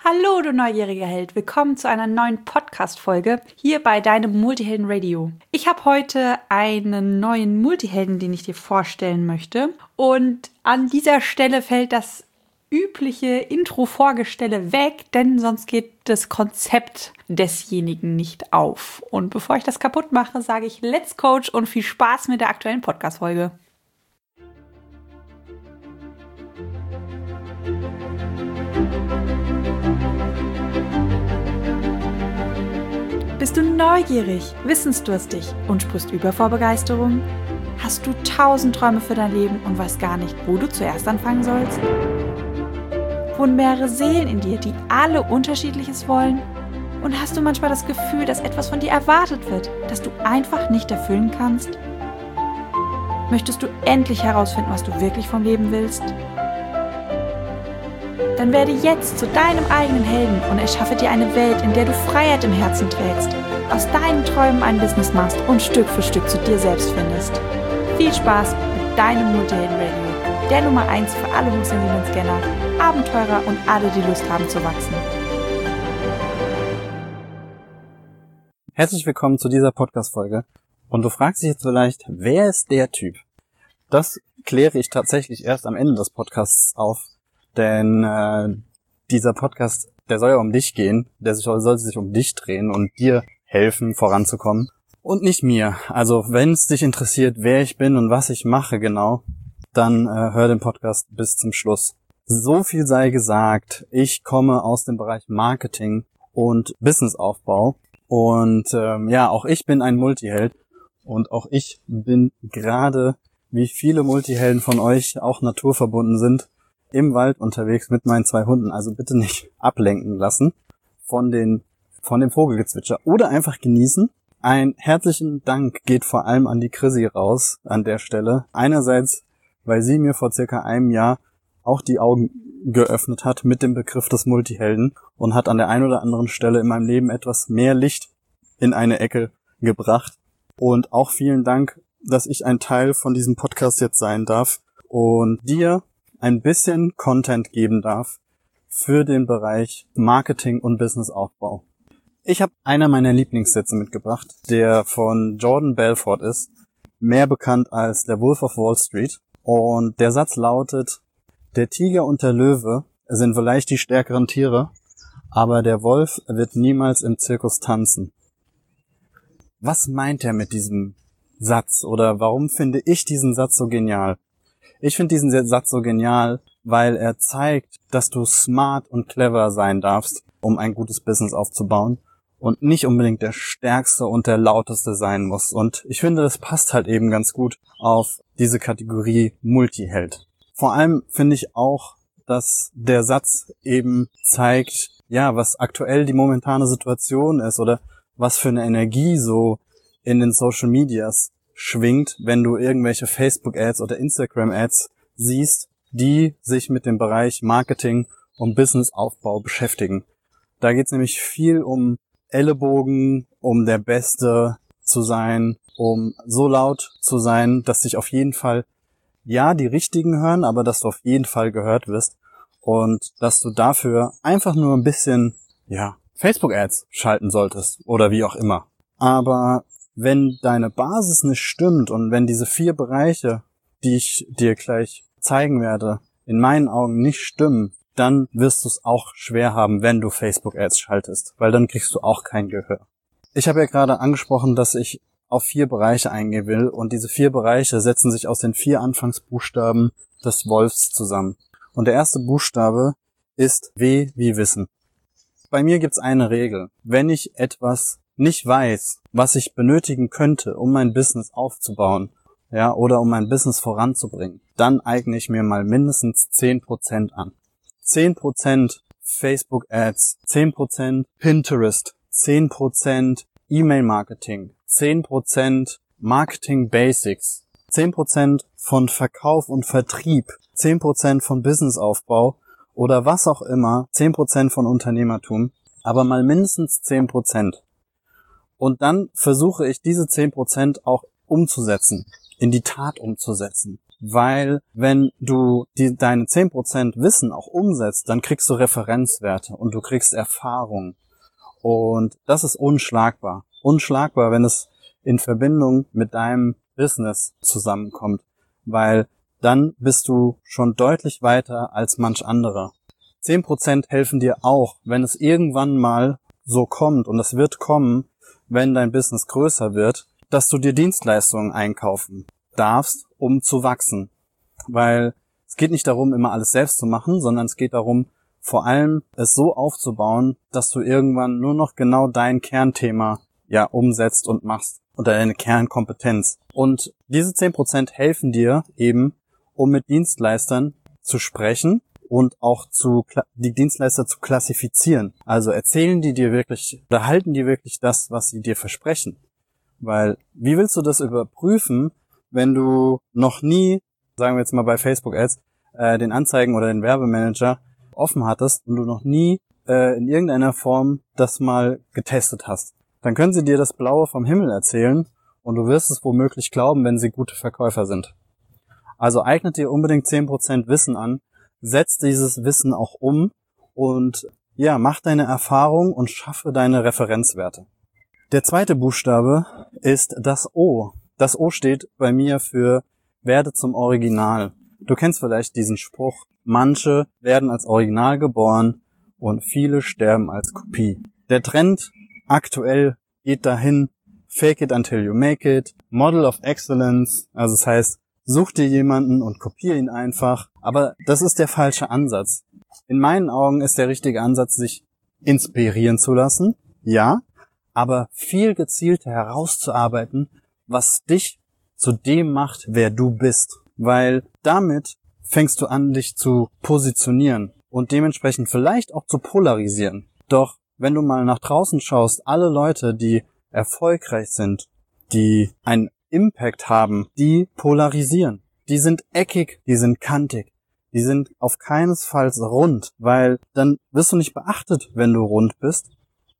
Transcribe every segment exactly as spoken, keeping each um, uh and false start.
Hallo, du neugieriger Held. Willkommen zu einer neuen Podcast-Folge hier bei deinem Multihelden Radio. Ich habe heute einen neuen Multihelden, den ich dir vorstellen möchte. Und an dieser Stelle fällt das übliche Intro-Vorgestelle weg, denn sonst geht das Konzept desjenigen nicht auf. Und bevor ich das kaputt mache, sage ich Let's Coach und viel Spaß mit der aktuellen Podcast-Folge. Bist du neugierig, wissensdurstig und sprichst über vor Begeisterung? Hast du tausend Träume für dein Leben und weißt gar nicht, wo du zuerst anfangen sollst? Wohnen mehrere Seelen in dir, die alle Unterschiedliches wollen? Und hast du manchmal das Gefühl, dass etwas von dir erwartet wird, das du einfach nicht erfüllen kannst? Möchtest du endlich herausfinden, was du wirklich vom Leben willst? Dann werde jetzt zu deinem eigenen Helden und erschaffe dir eine Welt, in der du Freiheit im Herzen trägst, aus deinen Träumen ein Business machst und Stück für Stück zu dir selbst findest. Viel Spaß mit deinem Multihelden Radio, der Nummer eins für alle hochsensiblen Scanner, Abenteurer und alle, die Lust haben zu wachsen. Herzlich willkommen zu dieser Podcast-Folge. Und du fragst dich jetzt vielleicht, wer ist der Typ? Das kläre ich tatsächlich erst am Ende des Podcasts auf. Denn äh, dieser Podcast, der soll ja um dich gehen, der soll, soll sich um dich drehen und dir helfen, voranzukommen und nicht mir. Also wenn es dich interessiert, wer ich bin und was ich mache genau, dann äh, hör den Podcast bis zum Schluss. So viel sei gesagt, ich komme aus dem Bereich Marketing und Businessaufbau und ähm, ja, auch ich bin ein Multiheld und auch ich bin gerade, wie viele Multihelden von euch auch naturverbunden sind, im Wald unterwegs mit meinen zwei Hunden, also bitte nicht ablenken lassen von den von dem Vogelgezwitscher oder einfach genießen. Ein herzlichen Dank geht vor allem an die Chrissy raus an der Stelle. Einerseits, weil sie mir vor circa einem Jahr auch die Augen geöffnet hat mit dem Begriff des Multihelden und hat an der einen oder anderen Stelle in meinem Leben etwas mehr Licht in eine Ecke gebracht. Und auch vielen Dank, dass ich ein Teil von diesem Podcast jetzt sein darf und dir ein bisschen Content geben darf für den Bereich Marketing und Businessaufbau. Ich habe einer meiner Lieblingssätze mitgebracht, der von Jordan Belfort ist, mehr bekannt als der Wolf of Wall Street. Und der Satz lautet: Der Tiger und der Löwe sind vielleicht die stärkeren Tiere, aber der Wolf wird niemals im Zirkus tanzen. Was meint er mit diesem Satz oder warum finde ich diesen Satz so genial? Ich finde diesen Satz so genial, weil er zeigt, dass du smart und clever sein darfst, um ein gutes Business aufzubauen und nicht unbedingt der Stärkste und der Lauteste sein musst. Und ich finde, das passt halt eben ganz gut auf diese Kategorie Multiheld. Vor allem finde ich auch, dass der Satz eben zeigt, ja, was aktuell die momentane Situation ist oder was für eine Energie so in den Social Medias schwingt, wenn du irgendwelche Facebook-Ads oder Instagram-Ads siehst, die sich mit dem Bereich Marketing und Businessaufbau beschäftigen. Da geht es nämlich viel um Ellenbogen, um der Beste zu sein, um so laut zu sein, dass sich auf jeden Fall, ja, die Richtigen hören, aber dass du auf jeden Fall gehört wirst und dass du dafür einfach nur ein bisschen, ja, Facebook-Ads schalten solltest oder wie auch immer. Aber wenn deine Basis nicht stimmt und wenn diese vier Bereiche, die ich dir gleich zeigen werde, in meinen Augen nicht stimmen, dann wirst du es auch schwer haben, wenn du Facebook-Ads schaltest, weil dann kriegst du auch kein Gehör. Ich habe ja gerade angesprochen, dass ich auf vier Bereiche eingehen will und diese vier Bereiche setzen sich aus den vier Anfangsbuchstaben des Wolfs zusammen. Und der erste Buchstabe ist W wie Wissen. Bei mir gibt's eine Regel. Wenn ich etwas nicht weiß, was ich benötigen könnte, um mein Business aufzubauen, ja, oder um mein Business voranzubringen, dann eigne ich mir mal mindestens zehn Prozent an. zehn Prozent Facebook-Ads, zehn Prozent Pinterest, zehn Prozent E-Mail-Marketing, zehn Prozent Marketing-Basics, zehn Prozent von Verkauf und Vertrieb, zehn Prozent von Businessaufbau oder was auch immer, zehn Prozent von Unternehmertum, aber mal mindestens zehn Prozent. Und dann versuche ich diese zehn Prozent auch umzusetzen, in die Tat umzusetzen. weil wenn du die, deine zehn Prozent Wissen auch umsetzt, dann kriegst du Referenzwerte und du kriegst Erfahrung. Und das ist unschlagbar. Unschlagbar, wenn es in Verbindung mit deinem Business zusammenkommt, weil dann bist du schon deutlich weiter als manch anderer. zehn Prozent helfen dir auch, wenn es irgendwann mal so kommt, und es wird kommen, wenn dein Business größer wird, dass du dir Dienstleistungen einkaufen darfst, um zu wachsen. Weil es geht nicht darum, immer alles selbst zu machen, sondern es geht darum, vor allem es so aufzubauen, dass du irgendwann nur noch genau dein Kernthema ja umsetzt und machst oder deine Kernkompetenz. Und diese zehn Prozent helfen dir eben, um mit Dienstleistern zu sprechen und auch zu die Dienstleister zu klassifizieren. Also erzählen die dir wirklich oder halten die wirklich das, was sie dir versprechen? Weil wie willst du das überprüfen, wenn du noch nie, sagen wir jetzt mal bei Facebook Ads, äh, den Anzeigen- oder den Werbemanager offen hattest und du noch nie äh, in irgendeiner Form das mal getestet hast? Dann können sie dir das Blaue vom Himmel erzählen und du wirst es womöglich glauben, wenn sie gute Verkäufer sind. Also eignet dir unbedingt zehn Prozent Wissen an, setz dieses Wissen auch um und ja, mach deine Erfahrung und schaffe deine Referenzwerte. Der zweite Buchstabe ist das O. Das O steht bei mir für werde zum Original. Du kennst vielleicht diesen Spruch, manche werden als Original geboren und viele sterben als Kopie. Der Trend aktuell geht dahin, fake it until you make it, Model of Excellence, also das heißt, such dir jemanden und kopiere ihn einfach. Aber das ist der falsche Ansatz. In meinen Augen ist der richtige Ansatz, sich inspirieren zu lassen, ja, aber viel gezielter herauszuarbeiten, was dich zu dem macht, wer du bist. Weil damit fängst du an, dich zu positionieren und dementsprechend vielleicht auch zu polarisieren. Doch wenn du mal nach draußen schaust, alle Leute, die erfolgreich sind, die einen Impact haben, die polarisieren. Die sind eckig, die sind kantig, die sind auf keinesfalls rund, weil dann wirst du nicht beachtet, wenn du rund bist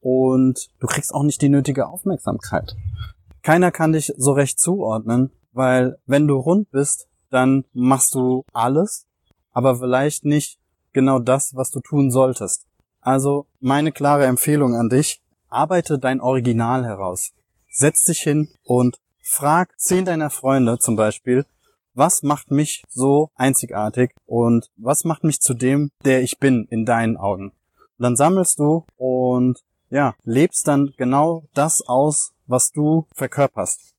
und du kriegst auch nicht die nötige Aufmerksamkeit. Keiner kann dich so recht zuordnen, weil wenn du rund bist, dann machst du alles, aber vielleicht nicht genau das, was du tun solltest. Also meine klare Empfehlung an dich, arbeite dein Original heraus. Setz dich hin und frag zehn deiner Freunde zum Beispiel, was macht mich so einzigartig und was macht mich zu dem, der ich bin in deinen Augen. Und dann sammelst du und ja, lebst dann genau das aus, was du verkörperst.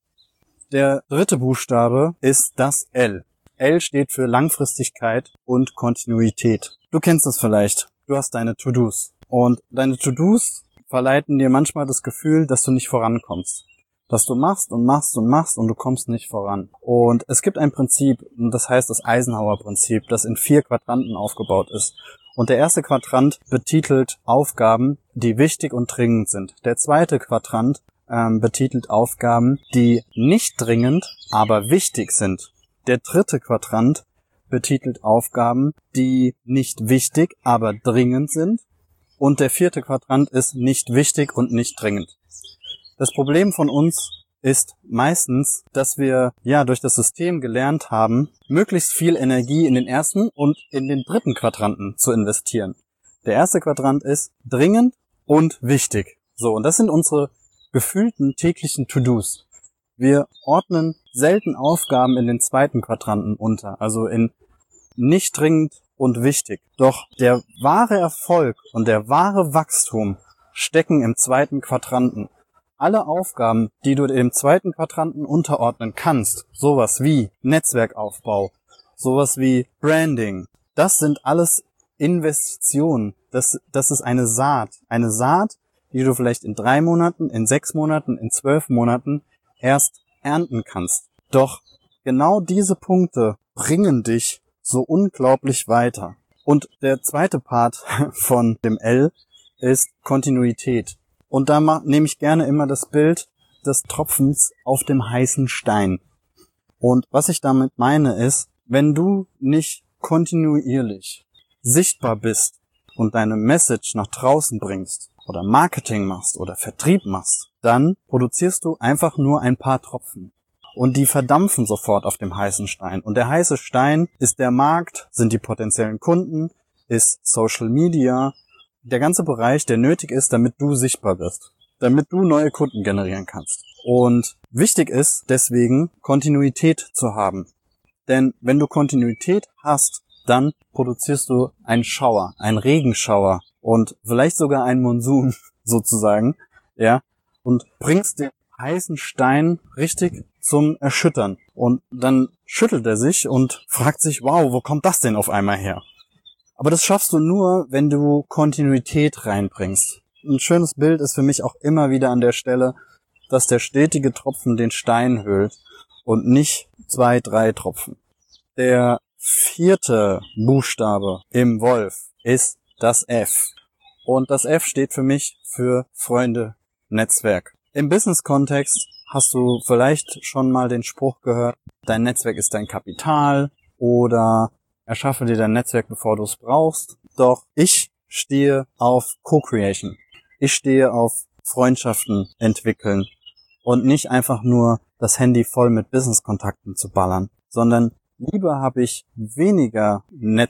Der dritte Buchstabe ist das L. L steht für Langfristigkeit und Kontinuität. Du kennst es vielleicht. Du hast deine To-Dos. Und deine To-Dos verleiten dir manchmal das Gefühl, dass du nicht vorankommst. Dass du machst und machst und machst und du kommst nicht voran. Und es gibt ein Prinzip, und das heißt das Eisenhower-Prinzip, das in vier Quadranten aufgebaut ist. Und der erste Quadrant betitelt Aufgaben, die wichtig und dringend sind. Der zweite Quadrant ähm, betitelt Aufgaben, die nicht dringend, aber wichtig sind. Der dritte Quadrant betitelt Aufgaben, die nicht wichtig, aber dringend sind. Und der vierte Quadrant ist nicht wichtig und nicht dringend. Das Problem von uns ist meistens, dass wir ja durch das System gelernt haben, möglichst viel Energie in den ersten und in den dritten Quadranten zu investieren. Der erste Quadrant ist dringend und wichtig. So, und das sind unsere gefühlten täglichen To-Dos. Wir ordnen selten Aufgaben in den zweiten Quadranten unter, also in nicht dringend und wichtig. Doch der wahre Erfolg und der wahre Wachstum stecken im zweiten Quadranten. Alle Aufgaben, die du im zweiten Quadranten unterordnen kannst, sowas wie Netzwerkaufbau, sowas wie Branding, das sind alles Investitionen. Das, das ist eine Saat. Eine Saat, die du vielleicht in drei Monaten, in sechs Monaten, in zwölf Monaten erst ernten kannst. Doch genau diese Punkte bringen dich so unglaublich weiter. Und der zweite Part von dem L ist Kontinuität. Und da nehme ich gerne immer das Bild des Tropfens auf dem heißen Stein. Und was ich damit meine ist, wenn du nicht kontinuierlich sichtbar bist und deine Message nach draußen bringst oder Marketing machst oder Vertrieb machst, dann produzierst du einfach nur ein paar Tropfen. und die verdampfen sofort auf dem heißen Stein. Und der heiße Stein ist der Markt, sind die potenziellen Kunden, ist Social Media, der ganze Bereich, der nötig ist, damit du sichtbar wirst, damit du neue Kunden generieren kannst. Und wichtig ist deswegen, Kontinuität zu haben. Denn wenn du Kontinuität hast, dann produzierst du einen Schauer, einen Regenschauer und vielleicht sogar einen Monsun sozusagen, ja, und bringst den heißen Stein richtig zum Erschüttern. Und dann schüttelt er sich und fragt sich, wow, wo kommt das denn auf einmal her? Aber das schaffst du nur, wenn du Kontinuität reinbringst. Ein schönes Bild ist für mich auch immer wieder an der Stelle, dass der stetige Tropfen den Stein höhlt und nicht zwei, drei Tropfen. Der vierte Buchstabe im Wolf ist das F. Und das F steht für mich für Freunde, Netzwerk. Im Business-Kontext hast du vielleicht schon mal den Spruch gehört, dein Netzwerk ist dein Kapital oder erschaffe dir dein Netzwerk, bevor du es brauchst. Doch ich stehe auf Co-Creation. Ich stehe auf Freundschaften entwickeln und nicht einfach nur das Handy voll mit Business-Kontakten zu ballern, sondern lieber habe ich weniger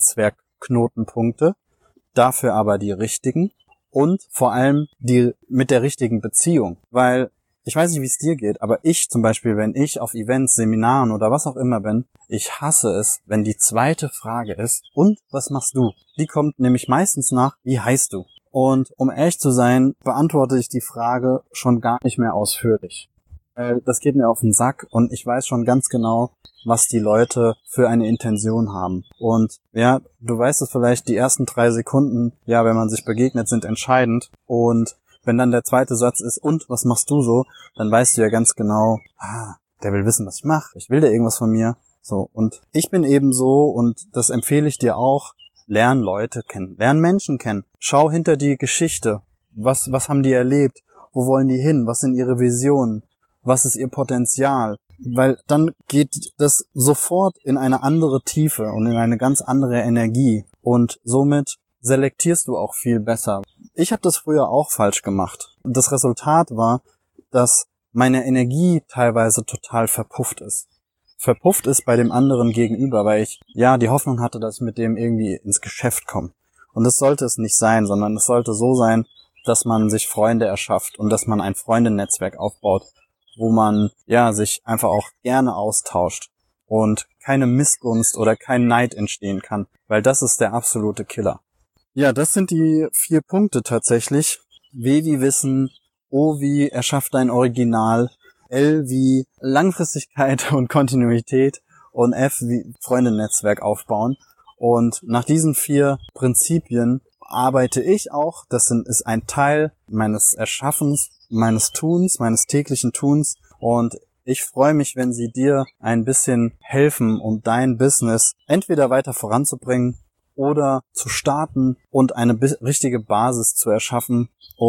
Netzwerkknotenpunkte, dafür aber die richtigen und vor allem die mit der richtigen Beziehung. Weil ich weiß nicht, wie es dir geht, aber ich zum Beispiel, wenn ich auf Events, Seminaren oder was auch immer bin, ich hasse es, wenn die zweite Frage ist, und was machst du? Die kommt nämlich meistens nach, wie heißt du? Und um ehrlich zu sein, beantworte ich die Frage schon gar nicht mehr ausführlich. Weil das geht mir auf den Sack und ich weiß schon ganz genau, was die Leute für eine Intention haben. Und ja, du weißt es vielleicht, die ersten drei Sekunden, ja, wenn man sich begegnet, sind entscheidend. Und wenn dann der zweite Satz ist, und was machst du so, dann weißt du ja ganz genau, ah, der will wissen, was ich mache. Ich will der irgendwas von mir. So, und ich bin eben so, und das empfehle ich dir auch, lern Leute kennen, lern Menschen kennen. Schau hinter die Geschichte. Was, was haben die erlebt? Wo wollen die hin? Was sind ihre Visionen? Was ist ihr Potenzial? Weil dann geht das sofort in eine andere Tiefe und in eine ganz andere Energie. Und somit selektierst du auch viel besser. Ich habe das früher auch falsch gemacht. Das Resultat war, dass meine Energie teilweise total verpufft ist. Verpufft ist bei dem anderen gegenüber, weil ich ja die Hoffnung hatte, dass ich mit dem irgendwie ins Geschäft komme. Und das sollte es nicht sein, sondern es sollte so sein, dass man sich Freunde erschafft und dass man ein Freundennetzwerk aufbaut, wo man ja sich einfach auch gerne austauscht und keine Missgunst oder kein Neid entstehen kann, weil das ist der absolute Killer. Ja, das sind die vier Punkte tatsächlich. W wie Wissen, O wie erschafft dein Original, L wie Langfristigkeit und Kontinuität und F wie Freundennetzwerk aufbauen. Und nach diesen vier Prinzipien arbeite ich auch. Das sind, ist ein Teil meines Erschaffens, meines Tuns, meines täglichen Tuns. Und ich freue mich, wenn sie dir ein bisschen helfen, um dein Business entweder weiter voranzubringen oder zu starten und eine bi- richtige Basis zu erschaffen,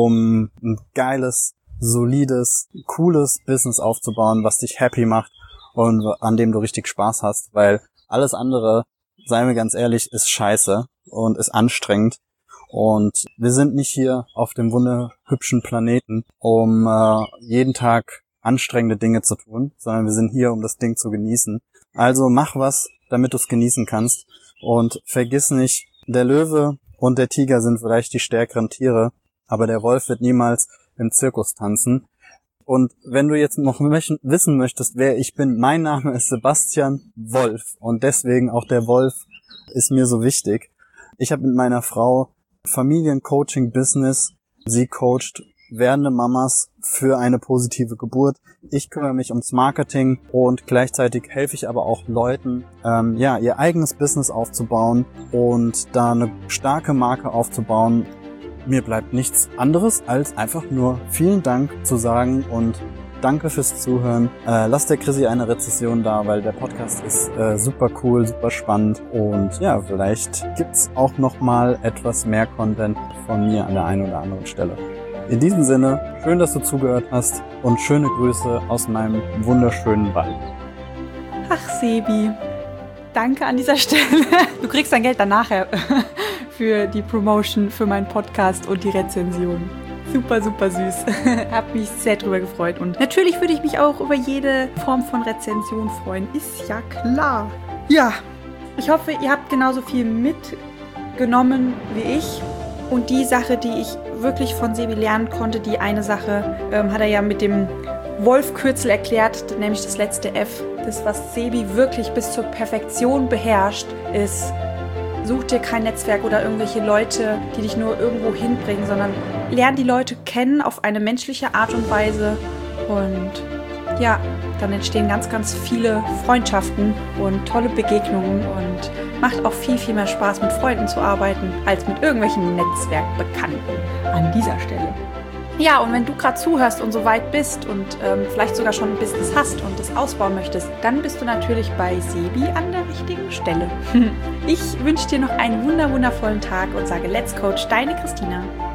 um ein geiles, solides, cooles Business aufzubauen, was dich happy macht und an dem du richtig Spaß hast, weil alles andere, seien wir ganz ehrlich, ist scheiße und ist anstrengend. Und wir sind nicht hier auf dem wunderhübschen Planeten, um äh, jeden Tag anstrengende Dinge zu tun, sondern wir sind hier, um das Ding zu genießen. Also mach was, damit du es genießen kannst. Und vergiss nicht, der Löwe und der Tiger sind vielleicht die stärkeren Tiere, aber der Wolf wird niemals im Zirkus tanzen. Und wenn du jetzt noch wissen möchtest, wer ich bin, mein Name ist Sebastian Wolf und deswegen auch der Wolf ist mir so wichtig. Ich habe mit meiner Frau Familiencoaching-Business. Sie coacht werdende Mamas für eine positive Geburt. Ich kümmere mich ums Marketing und gleichzeitig helfe ich aber auch Leuten, ähm, ja, ihr eigenes Business aufzubauen und da eine starke Marke aufzubauen. Mir bleibt nichts anderes, als einfach nur vielen Dank zu sagen und danke fürs Zuhören. Äh, lasst der Chrissy eine Rezession da, weil der Podcast ist äh, super cool, super spannend und ja, vielleicht gibt's auch noch mal etwas mehr Content von mir an der einen oder anderen Stelle. In diesem Sinne, schön, dass du zugehört hast und schöne Grüße aus meinem wunderschönen Wald. Ach, Sebi, danke an dieser Stelle. Du kriegst dein Geld dann nachher für die Promotion, für meinen Podcast und die Rezension. Super, super süß. Hab mich sehr drüber gefreut. Und natürlich würde ich mich auch über jede Form von Rezension freuen. Ist ja klar. Ja, ich hoffe, ihr habt genauso viel mitgenommen wie ich. Und die Sache, die ich wirklich von Sebi lernen konnte, die eine Sache ähm, hat er ja mit dem Wolf-Kürzel erklärt, nämlich das letzte F. Das, was Sebi wirklich bis zur Perfektion beherrscht, ist: Such dir kein Netzwerk oder irgendwelche Leute, die dich nur irgendwo hinbringen, sondern lern die Leute kennen auf eine menschliche Art und Weise. Und ja, dann entstehen ganz, ganz viele Freundschaften und tolle Begegnungen und macht auch viel, viel mehr Spaß, mit Freunden zu arbeiten, als mit irgendwelchen Netzwerkbekannten an dieser Stelle. Ja, und wenn du gerade zuhörst und so weit bist und ähm, vielleicht sogar schon ein Business hast und das ausbauen möchtest, dann bist du natürlich bei Sebi an der richtigen Stelle. Ich wünsche dir noch einen wunder wundervollen Tag und sage Let's Coach, deine Christina.